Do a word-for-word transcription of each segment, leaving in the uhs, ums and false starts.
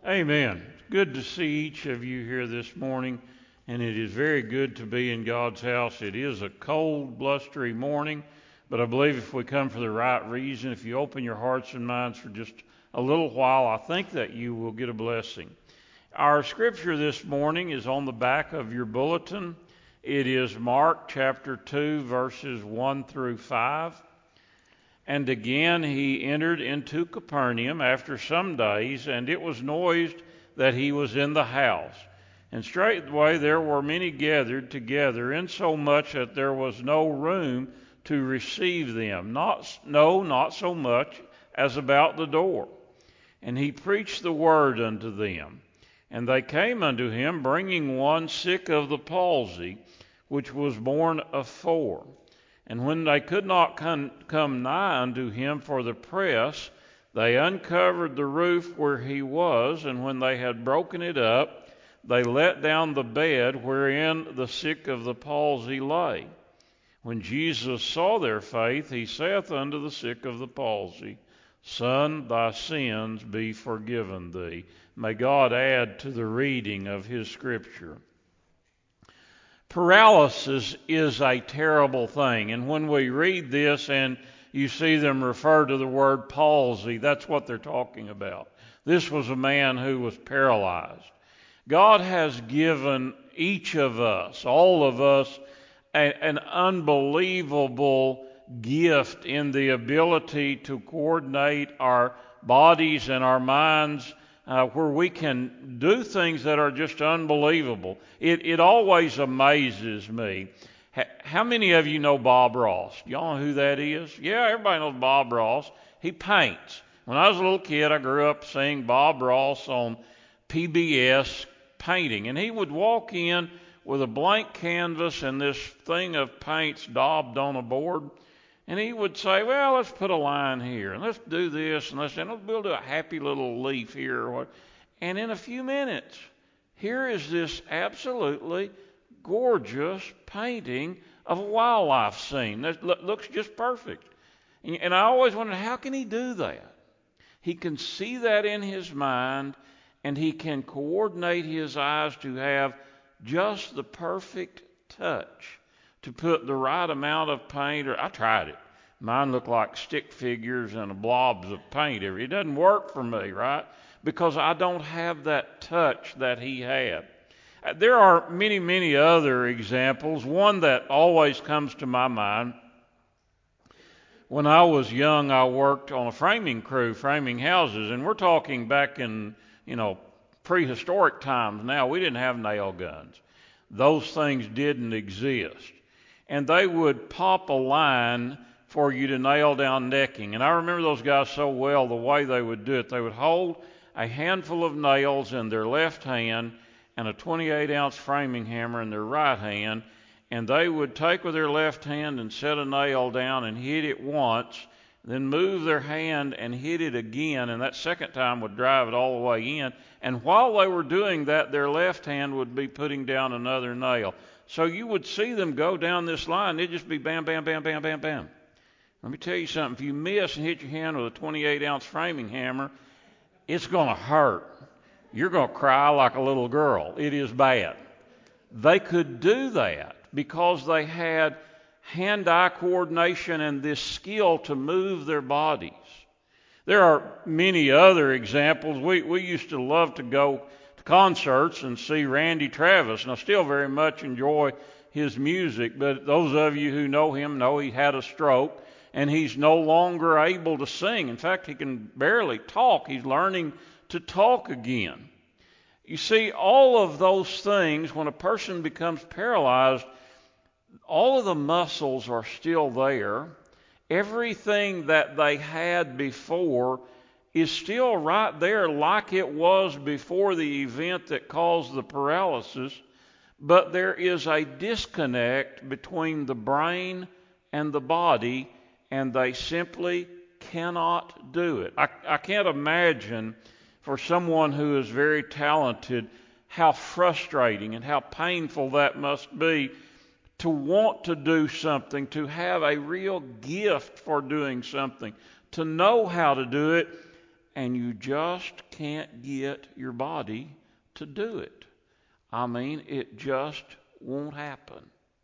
Amen. It's good to see each of you here this morning, and it is very good to be in God's house. It is a cold, blustery morning, but I believe if we come for the right reason, if you open your hearts and minds for just a little while, I think that you will get a blessing. Our scripture this morning is on the back of your bulletin. It is Mark chapter two, verses one through five. And again he entered into Capernaum after some days, and it was noised that he was in the house. And straightway there were many gathered together, insomuch that there was no room to receive them, not no, not so much as about the door. And he preached the word unto them. And they came unto him, bringing one sick of the palsy, which was borne of four. And when they could not come, come nigh unto him for the press, they uncovered the roof where he was, and when they had broken it up, they let down the bed wherein the sick of the palsy lay. When Jesus saw their faith, he saith unto the sick of the palsy, Son, thy sins be forgiven thee. May God add to the reading of his scripture. Paralysis is a terrible thing, and when we read this and you see them refer to the word palsy, that's what they're talking about. This was a man who was paralyzed. God has given each of us, all of us, a, an unbelievable gift in the ability to coordinate our bodies and our minds Uh, where we can do things that are just unbelievable. It, it always amazes me. H- how many of you know Bob Ross? Y'all know who that is? Yeah, everybody knows Bob Ross. He paints. When I was a little kid, I grew up seeing Bob Ross on P B S painting. And he would walk in with a blank canvas and this thing of paints daubed on a board. And he would say, well, let's put a line here, and let's do this, and let's, and let's build a happy little leaf here. Or what. And in a few minutes, here is this absolutely gorgeous painting of a wildlife scene that looks just perfect. And I always wondered, how can he do that? He can see that in his mind, and he can coordinate his eyes to have just the perfect touch, to put the right amount of paint. Or I tried it. Mine looked like stick figures and blobs of paint. It doesn't work for me, right? Because I don't have that touch that he had. There are many, many other examples. One that always comes to my mind. When I was young, I worked on a framing crew, framing houses, and we're talking back in, you know, prehistoric times. Now, we didn't have nail guns. Those things didn't exist. And they would pop a line for you to nail down necking. And I remember those guys so well, the way they would do it. They would hold a handful of nails in their left hand and a twenty-eight ounce framing hammer in their right hand, and they would take with their left hand and set a nail down and hit it once, then move their hand and hit it again, and that second time would drive it all the way in. And while they were doing that, their left hand would be putting down another nail. So you would see them go down this line. It'd just be bam, bam, bam, bam, bam, bam. Let me tell you something. If you miss and hit your hand with a twenty-eight ounce framing hammer, it's going to hurt. You're going to cry like a little girl. It is bad. They could do that because they had hand-eye coordination and this skill to move their bodies. There are many other examples. We, we used to love to go concerts and see Randy Travis, and I still very much enjoy his music, but those of you who know him know he had a stroke and he's no longer able to sing. In fact, he can barely talk. He's learning to talk again. You see, all of those things, when a person becomes paralyzed, all of the muscles are still there. Everything that they had before is still right there like it was before the event that caused the paralysis, but there is a disconnect between the brain and the body, and they simply cannot do it. I, I can't imagine for someone who is very talented how frustrating and how painful that must be to want to do something, to have a real gift for doing something, to know how to do it, and you just can't get your body to do it. I mean, it just won't happen.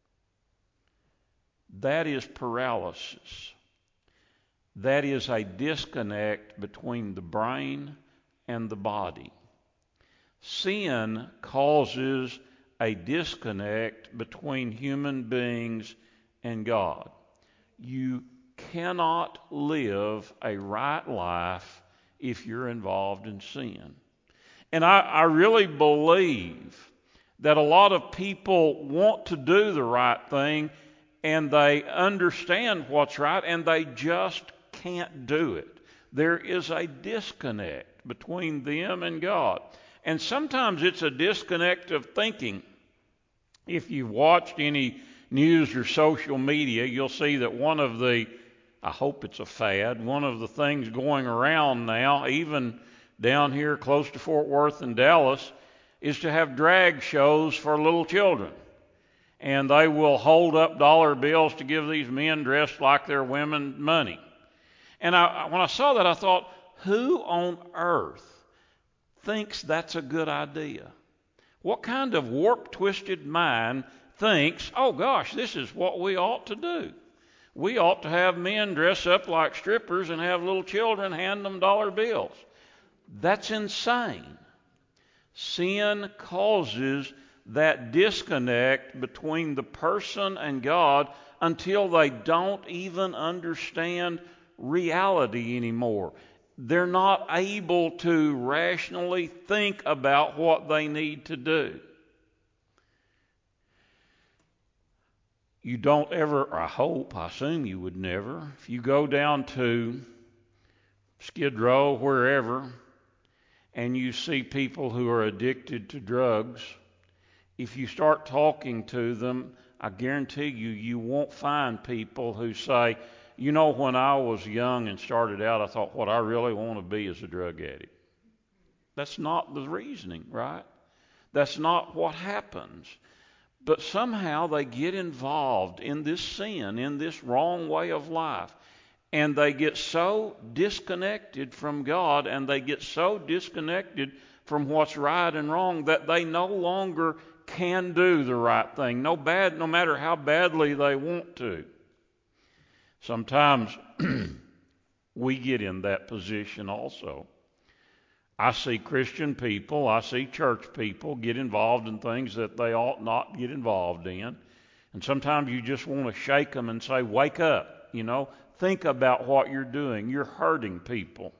That is paralysis. That is a disconnect between the brain and the body. Sin causes a disconnect between human beings and God. You cannot live a right life if you're involved in sin. And I, I really believe that a lot of people want to do the right thing, and they understand what's right, and they just can't do it. There is a disconnect between them and God. And sometimes it's a disconnect of thinking. If you've watched any news or social media, you'll see that one of the, I hope it's a fad, one of the things going around now, even down here close to Fort Worth and Dallas, is to have drag shows for little children. And they will hold up dollar bills to give these men dressed like they're women money. And I, when I saw that, I thought, who on earth thinks that's a good idea? What kind of warped, twisted mind thinks, oh gosh, this is what we ought to do? We ought to have men dress up like strippers and have little children hand them dollar bills. That's insane. Sin causes that disconnect between the person and God until they don't even understand reality anymore. They're not able to rationally think about what they need to do. You don't ever, I hope, I assume you would never, if you go down to Skid Row, wherever, and you see people who are addicted to drugs, if you start talking to them, I guarantee you, you won't find people who say, you know, when I was young and started out, I thought what I really want to be is a drug addict. That's not the reasoning, right? That's not what happens. But somehow they get involved in this sin, in this wrong way of life, and they get so disconnected from God, and they get so disconnected from what's right and wrong that they no longer can do the right thing, no bad, no matter how badly they want to. Sometimes we get in that position also. I see Christian people, I see church people get involved in things that they ought not get involved in. And sometimes you just want to shake them and say, wake up, you know, think about what you're doing. You're hurting people.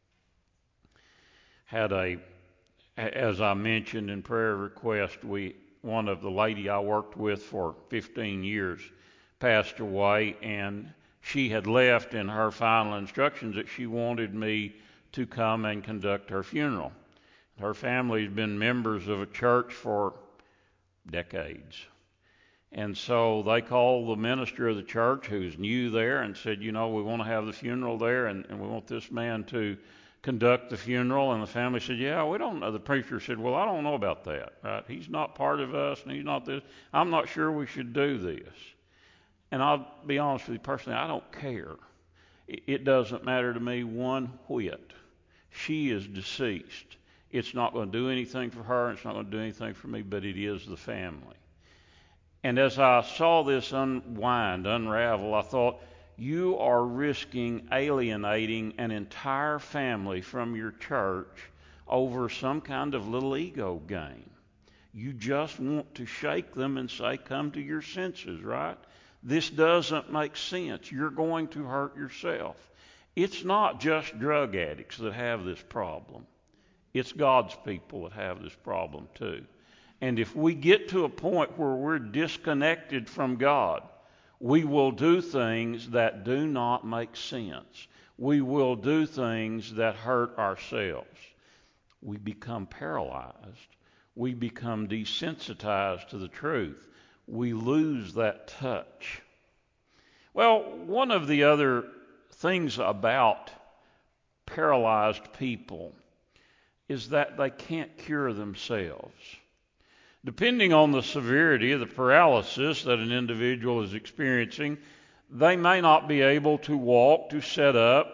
Had a, as I mentioned in prayer request, we one of the lady I worked with for fifteen years passed away, and she had left in her final instructions that she wanted me to come and conduct her funeral. Her family's been members of a church for decades. And so they called the minister of the church, who's new there, and said, you know, we want to have the funeral there, and, and we want this man to conduct the funeral. And the family said, yeah, we don't know. The preacher said, well, I don't know about that. Right? He's not part of us, and he's not this. I'm not sure we should do this. And I'll be honest with you personally, I don't care. It doesn't matter to me one whit. She is deceased. It's not going to do anything for her, and it's not going to do anything for me, but it is the family. And as I saw this unwind, unravel, I thought, you are risking alienating an entire family from your church over some kind of little ego game. You just want to shake them and say, come to your senses, right? This doesn't make sense. You're going to hurt yourself. It's not just drug addicts that have this problem. It's God's people that have this problem too. And if we get to a point where we're disconnected from God, we will do things that do not make sense. We will do things that hurt ourselves. We become paralyzed. We become desensitized to the truth. We lose that touch. Well, one of the other things about paralyzed people is that they can't cure themselves. Depending on the severity of the paralysis that an individual is experiencing, they may not be able to walk, to sit up,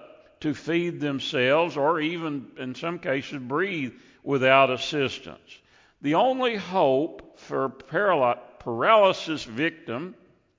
to feed themselves or even, in some cases, breathe without assistance. The only hope for a paral- paralysis victim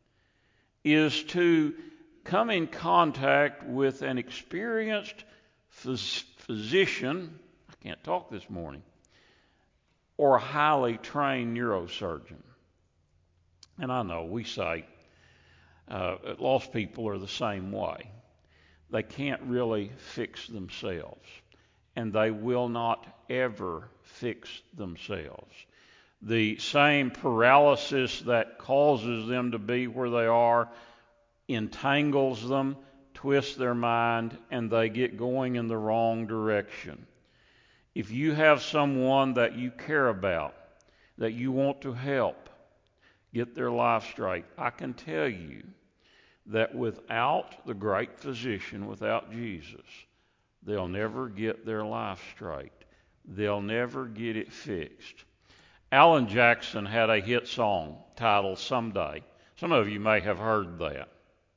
is to come in contact with an experienced phys- physician, I can't talk this morning, or a highly trained neurosurgeon. And I know we say uh, lost people are the same way. They can't really fix themselves, and they will not ever fix themselves. The same paralysis that causes them to be where they are entangles them, twists their mind, and they get going in the wrong direction. If you have someone that you care about, that you want to help get their life straight, I can tell you that without the great physician, without Jesus, they'll never get their life straight. They'll never get it fixed. Alan Jackson had a hit song titled Someday. Some of you may have heard that.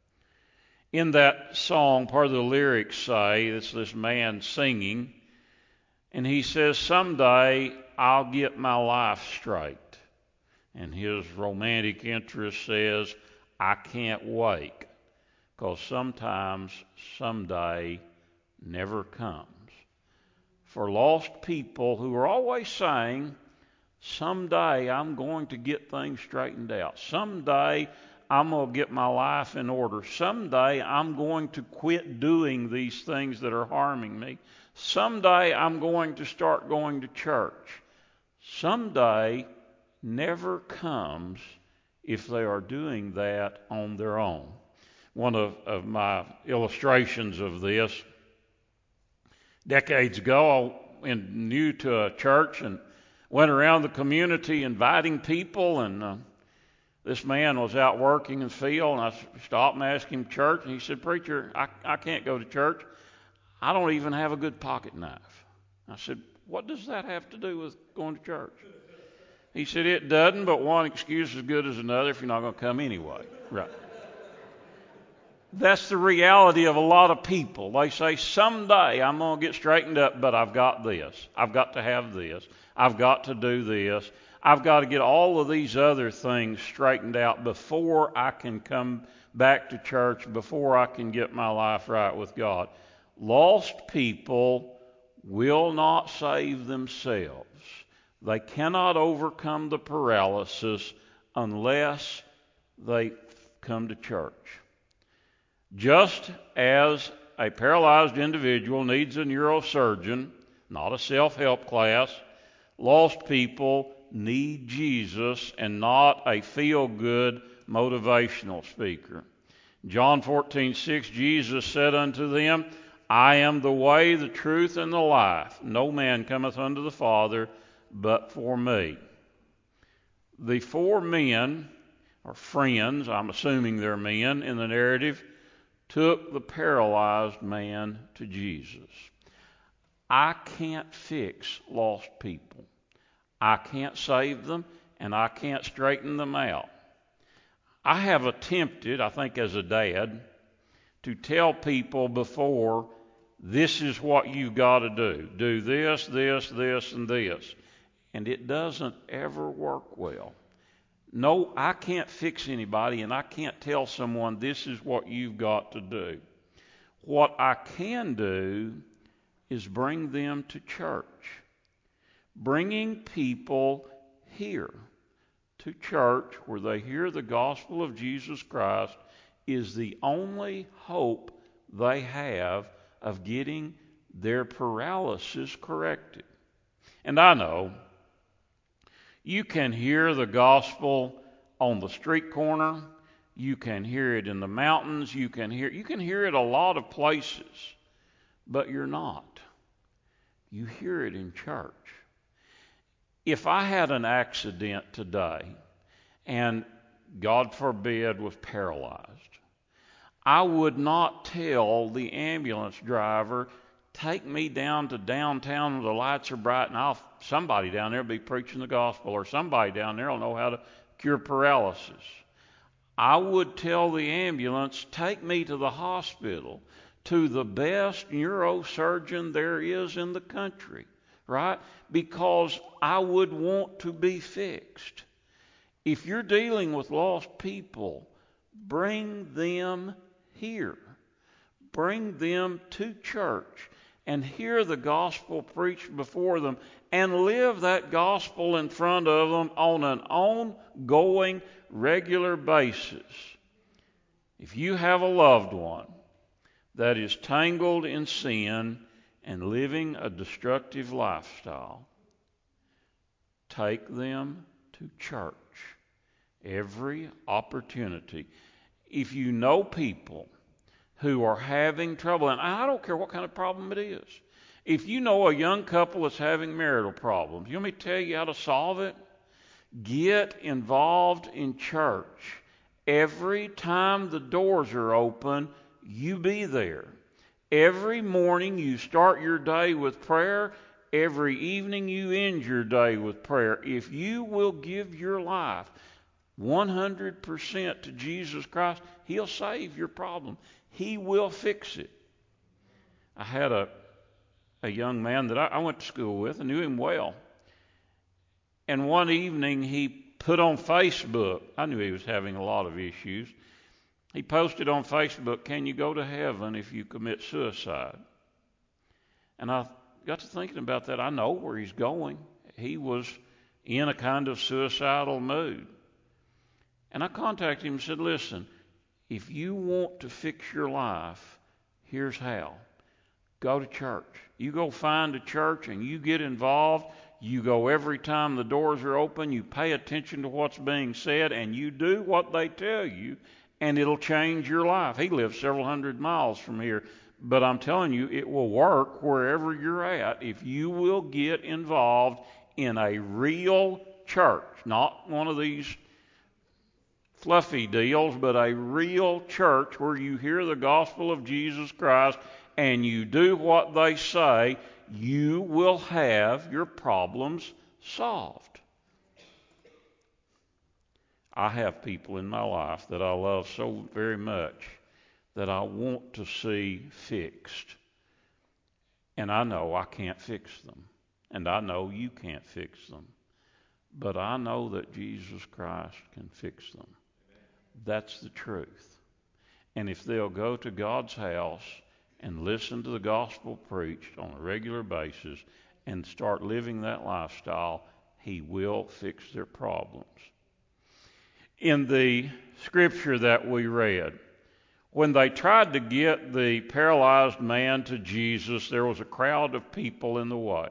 In that song, part of the lyrics say, it's this man singing, and he says, someday I'll get my life straight. And his romantic interest says, I can't wait, because sometimes someday never comes. For lost people who are always saying, someday I'm going to get things straightened out. Someday I'm going to get my life in order. Someday I'm going to quit doing these things that are harming me. Someday I'm going to start going to church. Someday never comes if they are doing that on their own. One of, of my illustrations of this, decades ago, I went new to a church and went around the community inviting people, and uh, this man was out working in the field, and I stopped and asked him church, and he said, preacher, I, I can't go to church. I don't even have a good pocket knife. I said, what does that have to do with going to church? He said, it doesn't, but one excuse is as good as another if you're not going to come anyway. Right. That's the reality of a lot of people. They say, someday I'm going to get straightened up, but I've got this. I've got to have this. I've got to do this. I've got to get all of these other things straightened out before I can come back to church, before I can get my life right with God. Lost people will not save themselves. They cannot overcome the paralysis unless they come to church. Just as a paralyzed individual needs a neurosurgeon, not a self-help class, lost people need Jesus and not a feel-good motivational speaker. John fourteen six, Jesus said unto them, I am the way, the truth, and the life. No man cometh unto the Father but for me. The four men, or friends, I'm assuming they're men in the narrative, took the paralyzed man to Jesus. I can't fix lost people. I can't save them, and I can't straighten them out. I have attempted, I think as a dad, to tell people before, this is what you've got to do. Do this, this, this, and this. And it doesn't ever work well. No, I can't fix anybody, and I can't tell someone this is what you've got to do. What I can do is bring them to church. Bringing people here to church where they hear the gospel of Jesus Christ is the only hope they have of getting their paralysis corrected. And I know you can hear the gospel on the street corner. You can hear it in the mountains. You can hear you can hear it a lot of places, but you're not. You hear it in church. If I had an accident today and, God forbid, was paralyzed, I would not tell the ambulance driver, take me down to downtown where the lights are bright, and I'll, somebody down there will be preaching the gospel, or somebody down there will know how to cure paralysis. I would tell the ambulance, take me to the hospital. to the best neurosurgeon there is in the country, right? Because I would want to be fixed. If you're dealing with lost people, bring them here. Bring them to church and hear the gospel preached before them and live that gospel in front of them on an ongoing, regular basis. If you have a loved one that is tangled in sin and living a destructive lifestyle, take them to church every opportunity. If you know people who are having trouble, and I don't care what kind of problem it is, if you know a young couple that's having marital problems, you want me to tell you how to solve it? Get involved in church. Every time the doors are open, you be there. Every morning you start your day with prayer. Every evening you end your day with prayer. If you will give your life one hundred percent to Jesus Christ, He'll save your problem. He will fix it. I had a, a young man that I, I went to school with. I knew him well. And one evening he put on Facebook, I knew he was having a lot of issues. He posted on Facebook, "Can you go to heaven if you commit suicide?" And I got to thinking about that. I know where he's going. He was in a kind of suicidal mood. And I contacted him and said, "Listen, if you want to fix your life, here's how. Go to church. You go find a church and you get involved. You go every time the doors are open. You pay attention to what's being said and you do what they tell you, and it'll change your life." He lives several hundred miles from here, but I'm telling you, it will work wherever you're at if you will get involved in a real church, not one of these fluffy deals, but a real church where you hear the gospel of Jesus Christ and you do what they say. You will have your problems solved. I have people in my life that I love so very much that I want to see fixed. And I know I can't fix them. And I know you can't fix them. But I know that Jesus Christ can fix them. That's the truth. And if they'll go to God's house and listen to the gospel preached on a regular basis and start living that lifestyle, He will fix their problems. In the scripture that we read, when they tried to get the paralyzed man to Jesus, there was a crowd of people in the way.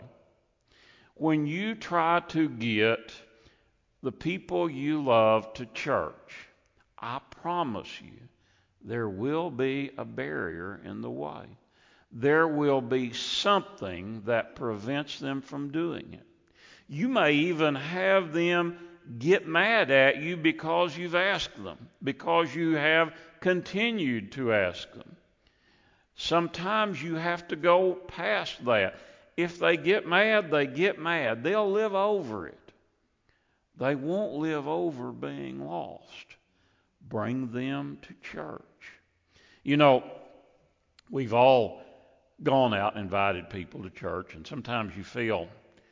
When you try to get the people you love to church, I promise you, there will be a barrier in the way. There will be something that prevents them from doing it. You may even have them get mad at you because you've asked them, because you have continued to ask them. Sometimes you have to go past that. If they get mad, they get mad. They'll live over it. They won't live over being lost. Bring them to church. You know, we've all gone out and invited people to church, and sometimes you feel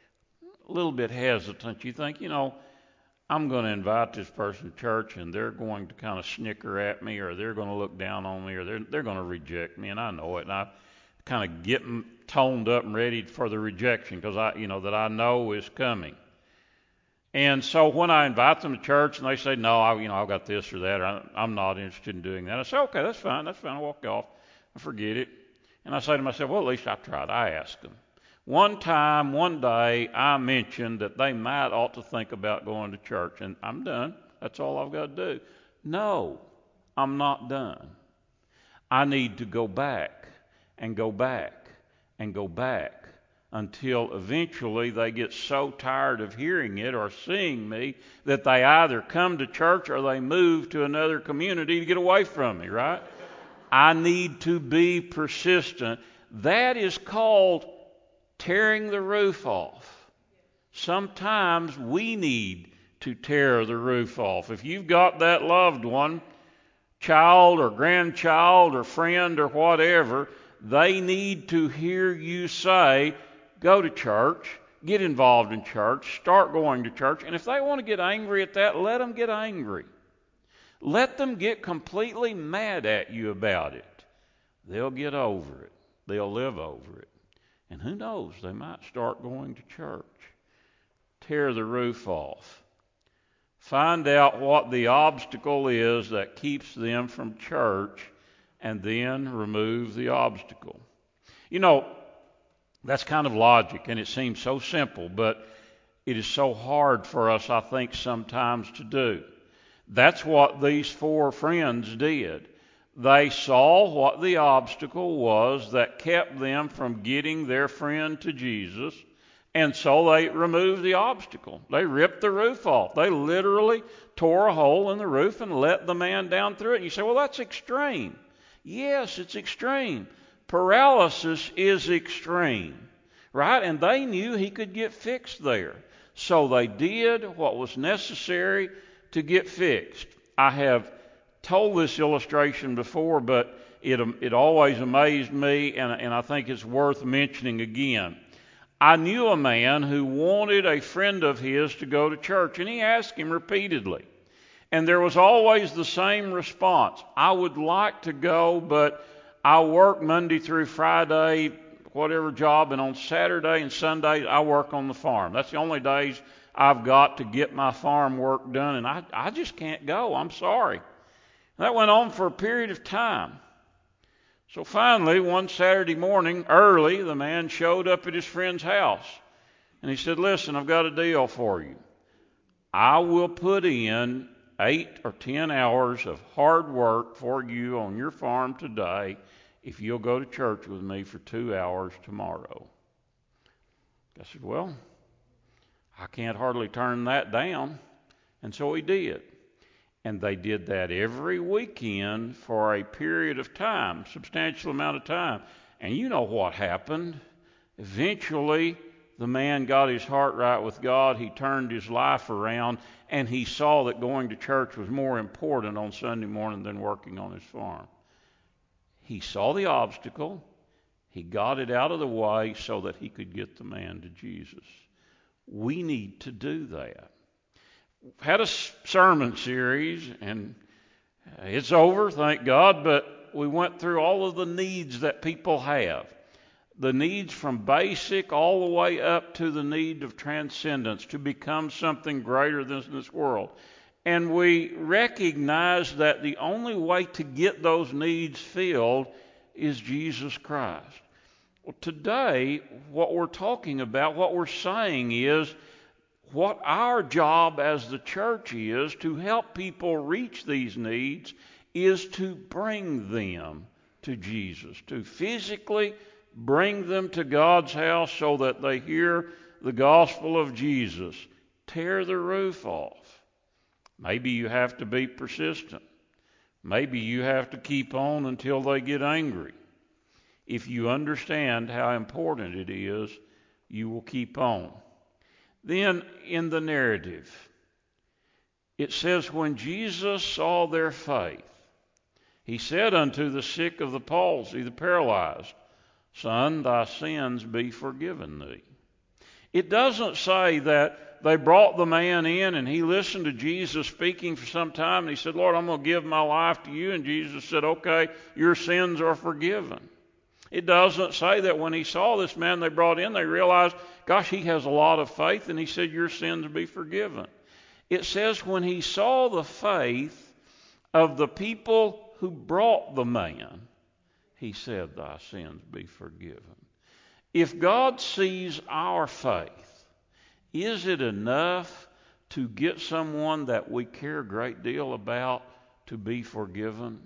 a little bit hesitant. You think, you know, I'm going to invite this person to church, and they're going to kind of snicker at me, or they're going to look down on me, or they're, they're going to reject me, and I know it, and I kind of get toned up and ready for the rejection because I, you know, that I know is coming. And so when I invite them to church and they say, "No, I, you know, I've got this or that, or I'm not interested in doing that," I say, "Okay, that's fine, that's fine." I walk off, I forget it, and I say to myself, "Well, at least I tried. I asked them." One time, one day, I mentioned that they might ought to think about going to church, and I'm done. That's all I've got to do. No, I'm not done. I need to go back and go back and go back until eventually they get so tired of hearing it or seeing me that they either come to church or they move to another community to get away from me, right? I need to be persistent. That is called tearing the roof off. Sometimes we need to tear the roof off. If you've got that loved one, child or grandchild or friend or whatever, they need to hear you say, go to church, get involved in church, start going to church. And if they want to get angry at that, let them get angry. Let them get completely mad at you about it. They'll get over it. They'll live over it. And who knows, they might start going to church. Tear the roof off. Find out what the obstacle is that keeps them from church, and then remove the obstacle. You know, that's kind of logic, and it seems so simple, but it is so hard for us, I think, sometimes to do. That's what these four friends did. They saw what the obstacle was that kept them from getting their friend to Jesus, and so they removed the obstacle. They ripped the roof off. They literally tore a hole in the roof and let the man down through it. And you say, well, that's extreme. Yes, it's extreme. Paralysis is extreme, right? And they knew he could get fixed there. So they did what was necessary to get fixed. I have told this illustration before, but it, it always amazed me, and, and I think it's worth mentioning again. I knew a man who wanted a friend of his to go to church, and he asked him repeatedly. And there was always the same response. I would like to go, but I work Monday through Friday, whatever job, and on Saturday and Sunday I work on the farm. That's the only days I've got to get my farm work done, and I, I just can't go. I'm sorry. That went on for a period of time. So finally, one Saturday morning, early, the man showed up at his friend's house. And he said, listen, I've got a deal for you. I will put in eight or ten hours of hard work for you on your farm today if you'll go to church with me for two hours tomorrow. I said, well, I can't hardly turn that down. And so he did. And they did that every weekend for a period of time, substantial amount of time. And you know what happened. Eventually, the man got his heart right with God. He turned his life around, and he saw that going to church was more important on Sunday morning than working on his farm. He saw the obstacle. He got it out of the way so that he could get the man to Jesus. We need to do that. Had a sermon series, and it's over, thank God, but we went through all of the needs that people have. The needs from basic all the way up to the need of transcendence, to become something greater than this world. And we recognize that the only way to get those needs filled is Jesus Christ. Well, today, what we're talking about, what we're saying is, what our job as the church is to help people reach these needs is to bring them to Jesus, to physically bring them to God's house so that they hear the gospel of Jesus. Tear the roof off. Maybe you have to be persistent. Maybe you have to keep on until they get angry. If you understand how important it is, you will keep on. Then in the narrative, it says, when Jesus saw their faith, he said unto the sick of the palsy, the paralyzed, Son, thy sins be forgiven thee. It doesn't say that they brought the man in and he listened to Jesus speaking for some time and he said, Lord, I'm going to give my life to you. And Jesus said, okay, your sins are forgiven. It doesn't say that when he saw this man they brought in, they realized, gosh, he has a lot of faith, and he said, your sins will be forgiven. It says when he saw the faith of the people who brought the man, he said, thy sins be forgiven. If God sees our faith, is it enough to get someone that we care a great deal about to be forgiven?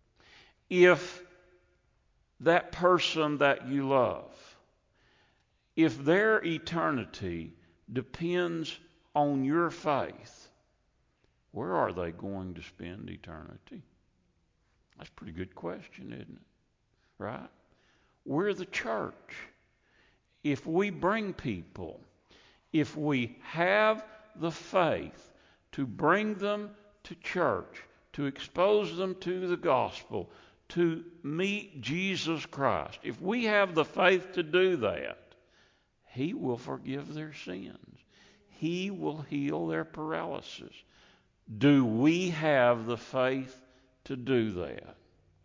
If that person that you love, if their eternity depends on your faith, where are they going to spend eternity? That's a pretty good question, isn't it? Right? We're the church. If we bring people, if we have the faith to bring them to church, to expose them to the gospel, to meet Jesus Christ. If we have the faith to do that, He will forgive their sins. He will heal their paralysis. Do we have the faith to do that?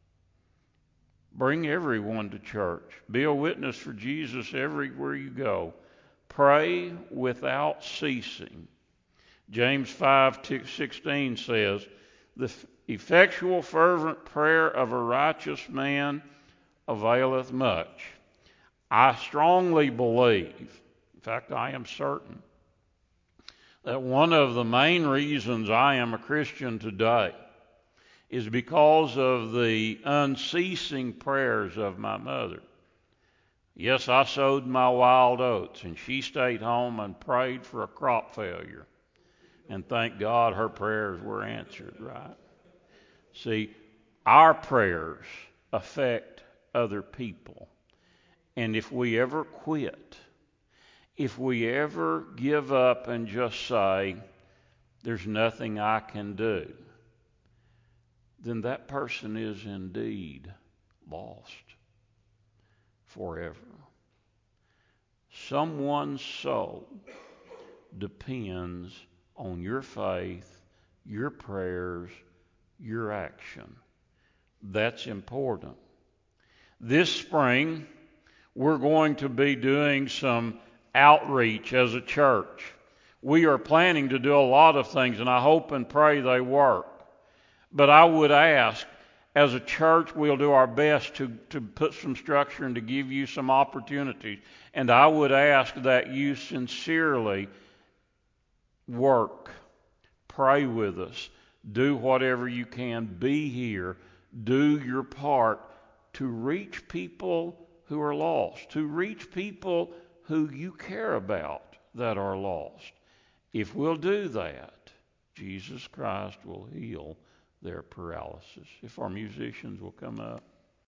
Bring everyone to church. Be a witness for Jesus everywhere you go. Pray without ceasing. James five sixteen says, the effectual fervent prayer of a righteous man availeth much. I strongly believe, in fact I am certain, that one of the main reasons I am a Christian today is because of the unceasing prayers of my mother. Yes, I sowed my wild oats, and she stayed home and prayed for a crop failure. And thank God her prayers were answered, right? See, our prayers affect other people. And if we ever quit, if we ever give up and just say, there's nothing I can do, then that person is indeed lost forever. Someone's soul depends on your faith, your prayers, your action. That's important. This spring, we're going to be doing some outreach as a church. We are planning to do a lot of things, and I hope and pray they work. But I would ask, as a church, we'll do our best to, to put some structure and to give you some opportunities. And I would ask that you sincerely work, pray with us, do whatever you can, be here, do your part to reach people who are lost, to reach people who you care about that are lost. If we'll do that, Jesus Christ will heal their paralysis. If our musicians will come up.